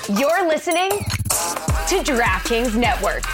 You're listening to DraftKings Network.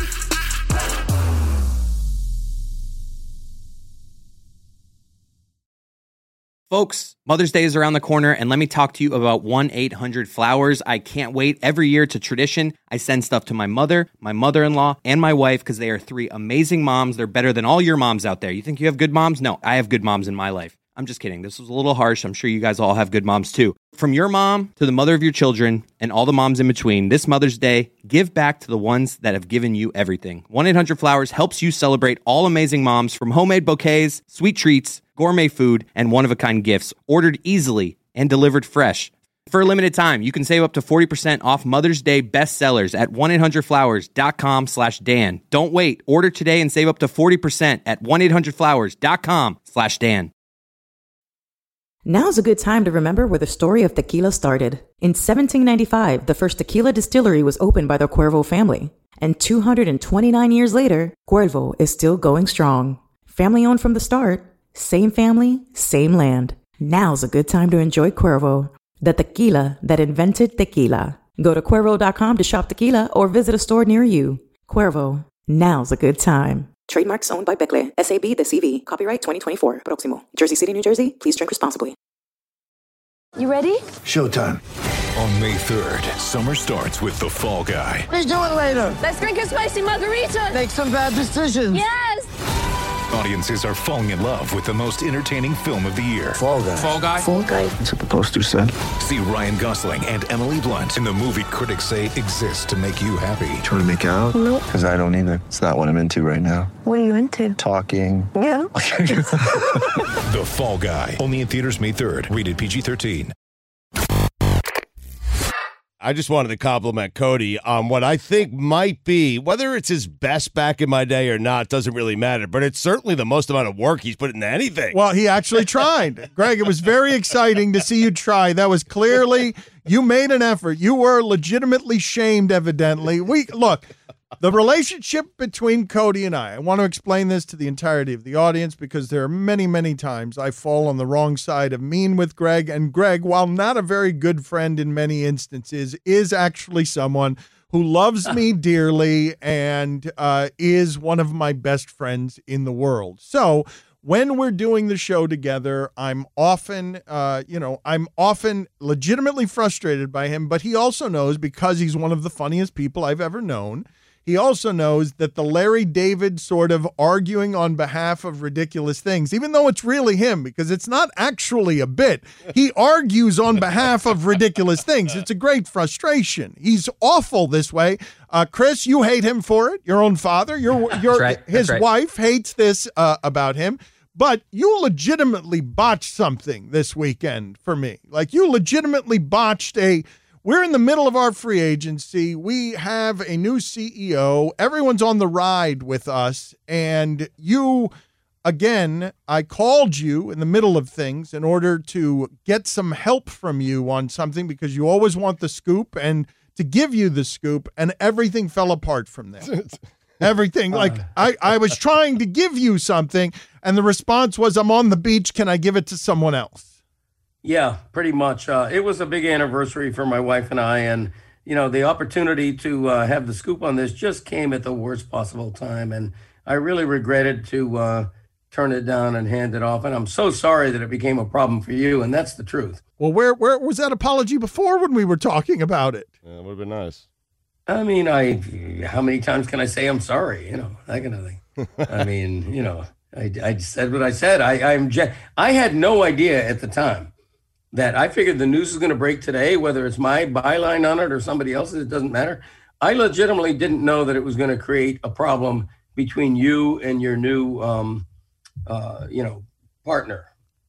Folks, Mother's Day is around the corner, and let me talk to you about 1-800-Flowers. I can't wait. Every year, it's a tradition. I send stuff to my mother, my mother-in-law, and my wife because they are three amazing moms. They're better than all your moms out there. You think you have good moms? No, I have good moms in my life. I'm just kidding. This was a little harsh. I'm sure you guys all have good moms too. From your mom to the mother of your children and all the moms in between, this Mother's Day, give back to the ones that have given you everything. 1-800-Flowers helps you celebrate all amazing moms, from homemade bouquets, sweet treats, gourmet food, and one-of-a-kind gifts, ordered easily and delivered fresh. For a limited time, you can save up to 40% off Mother's Day bestsellers at 1-800-Flowers.com/Dan. Don't wait. Order today and save up to 40% at 1-800-Flowers.com/Dan. Now's a good time to remember where the story of tequila started. In 1795, the first tequila distillery was opened by the Cuervo family. And 229 years later, Cuervo is still going strong. Family owned from the start, same family, same land. Now's a good time to enjoy Cuervo, the tequila that invented tequila. Go to Cuervo.com to shop tequila or visit a store near you. Cuervo, now's a good time. Trademarks owned by Becle, SAB The CV. Copyright 2024. Proximo. Jersey City, New Jersey. Please drink responsibly. You ready? Showtime. On May 3rd, summer starts with The Fall Guy. Let's do it later. Let's drink a spicy margarita. Make some bad decisions. Yes! Audiences are falling in love with the most entertaining film of the year. Fall Guy. Fall Guy? Fall Guy. That's what the poster said. See Ryan Gosling and Emily Blunt in the movie critics say exists to make you happy. Trying to make it out? Nope. Because I don't either. It's not what I'm into right now. What are you into? Talking. Yeah. The Fall Guy. Only in theaters May 3rd. Rated PG-13. I just wanted to compliment Cody on what I think might be, whether it's his best back in my day or not, doesn't really matter, but it's certainly the most amount of work he's put into anything. Well, he actually tried. Greg, it was very exciting to see you try. That was clearly, you made an effort. You were legitimately shamed, evidently. Look, the relationship between Cody and I want to explain this to the entirety of the audience because there are many, many times I fall on the wrong side of mean with Greg. And Greg, while not a very good friend in many instances, is actually someone who loves me dearly and is one of my best friends in the world. So when we're doing the show together, I'm often legitimately frustrated by him, but he also knows, because he's one of the funniest people I've ever known, he also knows that the Larry David sort of arguing on behalf of ridiculous things, even though it's really him, because it's not actually a bit, he argues on behalf of ridiculous things. It's a great frustration. He's awful this way. Chris, you hate him for it. Your own father, his wife hates this about him. But you legitimately botched something this weekend for me. Like, you legitimately botched we're in the middle of our free agency. We have a new CEO. Everyone's on the ride with us. And you, again, I called you in the middle of things in order to get some help from you on something because you always want the scoop and to give you the scoop, and everything fell apart from there. Everything. Like, I was trying to give you something, and the response was, I'm on the beach. Can I give it to someone else? Yeah, pretty much. It was a big anniversary for my wife and I, and the opportunity to have the scoop on this just came at the worst possible time, and I really regretted to turn it down and hand it off, and I'm so sorry that it became a problem for you, and that's the truth. Well, where was that apology before when we were talking about it? Yeah, it would have been nice. I mean, how many times can I say I'm sorry? That kind of thing. I mean, I said what I said. I had no idea at the time that I figured the news is going to break today, whether it's my byline on it or somebody else's, it doesn't matter. I legitimately didn't know that it was going to create a problem between you and your new, partner.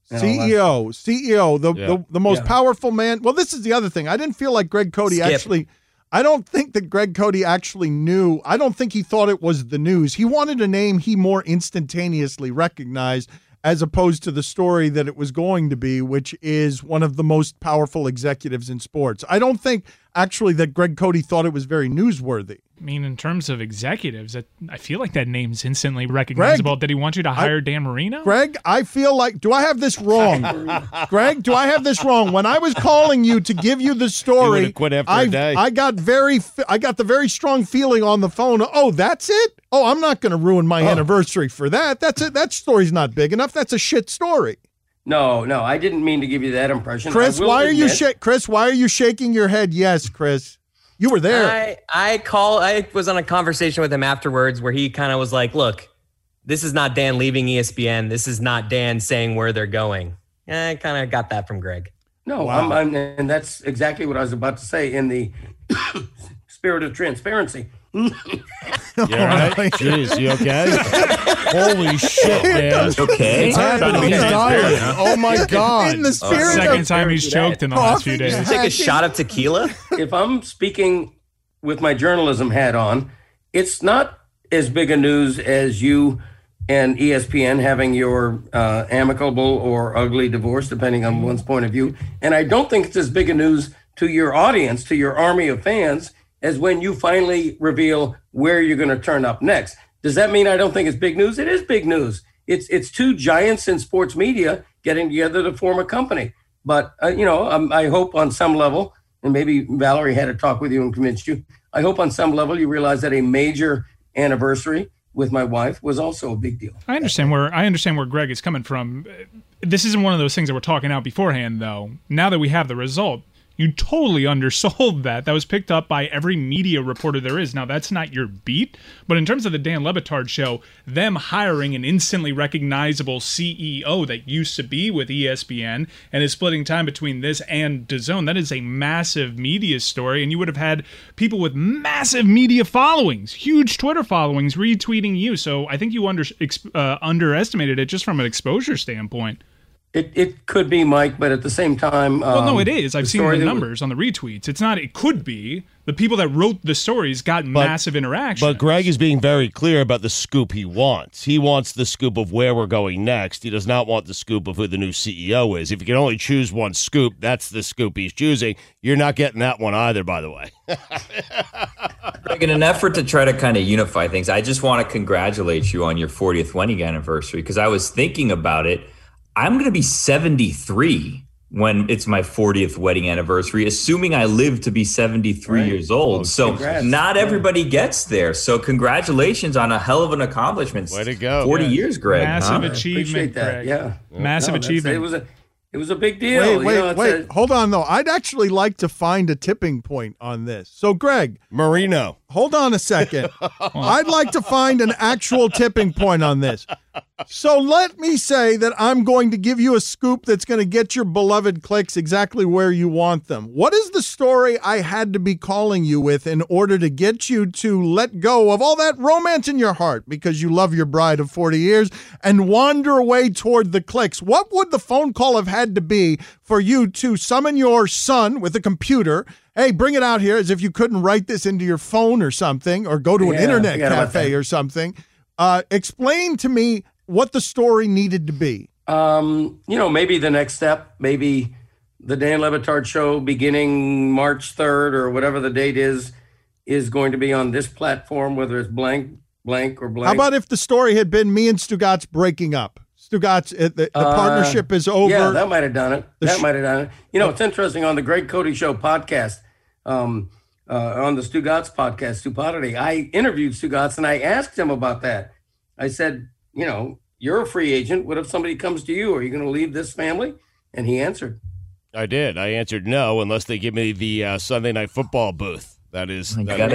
CEO, the most powerful man. Well, this is the other thing. I didn't feel like Greg Cody I don't think that Greg Cody actually knew. I don't think he thought it was the news. He wanted a name he more instantaneously recognized as opposed to the story that it was going to be, which is one of the most powerful executives in sports. I don't think actually that Greg Cote thought it was very newsworthy. I mean, in terms of executives, I feel like that name's instantly recognizable. Greg, did he want you to hire Dan Marino? Greg, I feel like, do I have this wrong? Greg, do I have this wrong? When I was calling you to give you the story, you quit after a day. I got the very strong feeling on the phone. Oh, that's it? Oh, I'm not going to ruin my anniversary for that. That's it. That story's not big enough. That's a shit story. No, I didn't mean to give you that impression. Chris, why are you shaking your head? Yes, Chris. You were there. I was on a conversation with him afterwards where he kind of was like, look, this is not Dan leaving ESPN. This is not Dan saying where they're going. I kind of got that from Greg. No, wow. And that's exactly what I was about to say in the spirit of transparency. You all right? Jeez, you okay? Holy shit, man. Okay. It's happening. He's dying. Oh, my God. In the spirit Second time he's choked in the last few days. Did you take a shot of tequila? If I'm speaking with my journalism hat on, it's not as big a news as you and ESPN having your amicable or ugly divorce, depending on one's point of view. And I don't think it's as big a news to your audience, to your army of fans, as when you finally reveal where you're going to turn up next. Does that mean I don't think it's big news? It is big news. It's two giants in sports media getting together to form a company. But, I hope on some level, and maybe Valerie had a talk with you and convinced you, I hope on some level you realize that a major anniversary with my wife was also a big deal. I understand where Greg is coming from. This isn't one of those things that we're talking out beforehand, though. Now that we have the result, you totally undersold that. That was picked up by every media reporter there is. Now, that's not your beat, but in terms of the Dan Le Batard show, them hiring an instantly recognizable CEO that used to be with ESPN and is splitting time between this and DAZN, that is a massive media story, and you would have had people with massive media followings, huge Twitter followings, retweeting you. So I think you underestimated it just from an exposure standpoint. It could be, Mike, but at the same time... well, no, it is. I've seen the numbers on the retweets. It's not, it could be. The people that wrote the stories got massive interaction. But Greg is being very clear about the scoop he wants. He wants the scoop of where we're going next. He does not want the scoop of who the new CEO is. If you can only choose one scoop, that's the scoop he's choosing. You're not getting that one either, by the way. Greg, in an effort to try to kind of unify things, I just want to congratulate you on your 40th wedding anniversary, because I was thinking about it. I'm going to be 73 when it's my 40th wedding anniversary, assuming I live to be 73 years old. So congrats. Not everybody gets there. So congratulations on a hell of an accomplishment. Way to go. 40 years, Greg. Massive achievement, Greg. Yeah. Massive achievement. It was a big deal. Wait. Hold on, though. I'd actually like to find a tipping point on this. So, Greg. Marino. Hold on a second. I'd like to find an actual tipping point on this. So let me say that I'm going to give you a scoop that's going to get your beloved clicks exactly where you want them. What is the story I had to be calling you with in order to get you to let go of all that romance in your heart because you love your bride of 40 years and wander away toward the clicks? What would the phone call have had to be for you to summon your son with a computer? Hey, bring it out here, as if you couldn't write this into your phone or something, or go to an internet cafe or something. Explain to me what the story needed to be. Maybe the next step, maybe the Dan Le Batard show beginning March 3rd or whatever the date is going to be on this platform, whether it's blank or blank. How about if the story had been me and Stugatz breaking up? Stugatz, the partnership is over. Yeah, that might have done it. It's interesting on the Greg Cote Show podcast, on the Stugatz podcast, Stupidity, I interviewed Stugatz and I asked him about that. I said, you're a free agent. What if somebody comes to you? Are you going to leave this family? And he answered. I did. I answered no, unless they give me the Sunday Night Football booth. That is. You got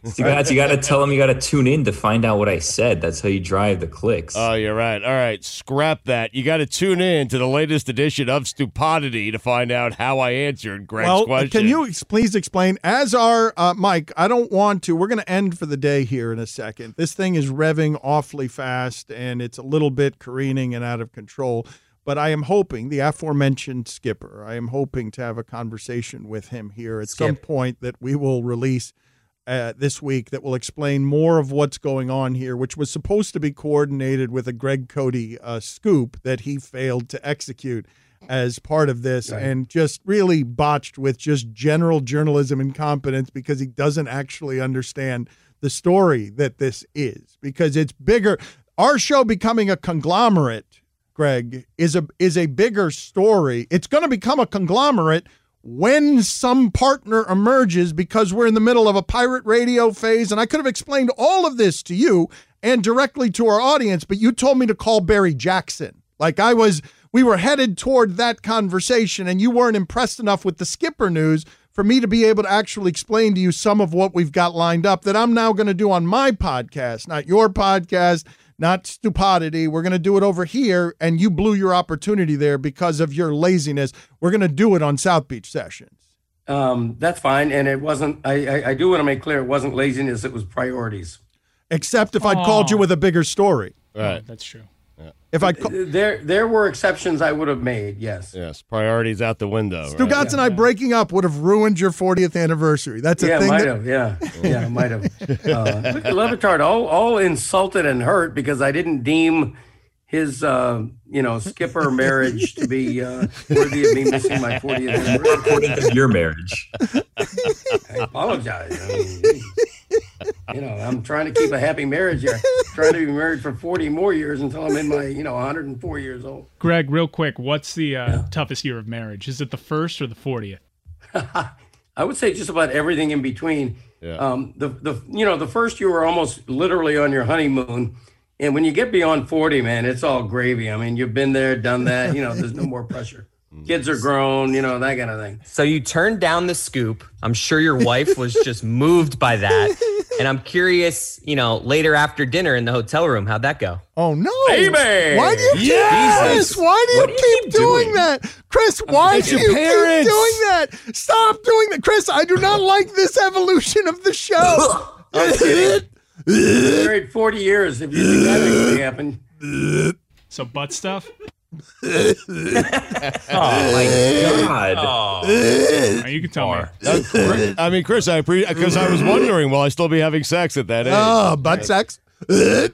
to tell them you got to tune in to find out what I said. That's how you drive the clicks. Oh, you're right. All right, scrap that. You got to tune in to the latest edition of Stupidity to find out how I answered Greg's question. Can you please explain? As our Mike, I don't want to. We're going to end for the day here in a second. This thing is revving awfully fast, and it's a little bit careening and out of control. But I am hoping, the aforementioned Skipper, I am hoping to have a conversation with him here at some point that we will release this week that will explain more of what's going on here, which was supposed to be coordinated with a Greg Cody scoop that he failed to execute as part of this, and just really botched with just general journalism incompetence because he doesn't actually understand the story that this is, because it's bigger. Our show becoming a conglomerate, Greg, is a bigger story. It's going to become a conglomerate when some partner emerges, because we're in the middle of a pirate radio phase. And I could have explained all of this to you and directly to our audience, but you told me to call Barry Jackson. Like we were headed toward that conversation, and you weren't impressed enough with the Skipper news for me to be able to actually explain to you some of what we've got lined up that I'm now going to do on my podcast, not your podcast, not Stupidity. We're going to do it over here, and you blew your opportunity there because of your laziness. We're going to do it on South Beach Sessions. That's fine, and it wasn't, I do want to make clear, it wasn't laziness, it was priorities. Except if I'd called you with a bigger story. Right. That's true. If I there were exceptions I would have made, yes. Yes, priorities out the window. Stu Gatz and I breaking up would have ruined your 40th anniversip. That's a thing. Might have. Le Batard, all insulted and hurt because I didn't deem his, Skipper marriage to be worthy of me missing my 40th anniversary. According to your marriage. I apologize. I'm trying to keep a happy marriage here. Trying to be married for 40 more years until I'm in my, 104 years old. Greg, real quick, what's the toughest year of marriage? Is it the first or the 40th? I would say just about everything in between. Yeah. The first year we're almost literally on your honeymoon. And when you get beyond 40, man, it's all gravy. I mean, you've been there, done that. There's no more pressure. Kids are grown, that kind of thing. So you turned down the scoop. I'm sure your wife was just moved by that. And I'm curious, later after dinner in the hotel room, how'd that go? Oh, no. Baby! Why do you keep doing that? Chris, why do you keep doing that? Stop doing that. Chris, I do not like this evolution of the show. I'm kidding. Married 40 years. If you think that actually happened. So butt stuff? Oh my God! Oh, you can tell me. I mean, Chris, I appreciate, because I was wondering, will I still be having sex at that age? Oh, butt sex. I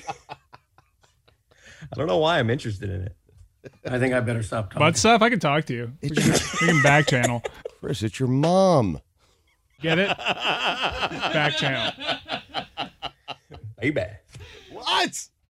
don't know why I'm interested in it. I think I better stop talking. Butt stuff? I can talk to you. We can back channel. Chris, it's your mom. Get it? Back channel. Baby. What?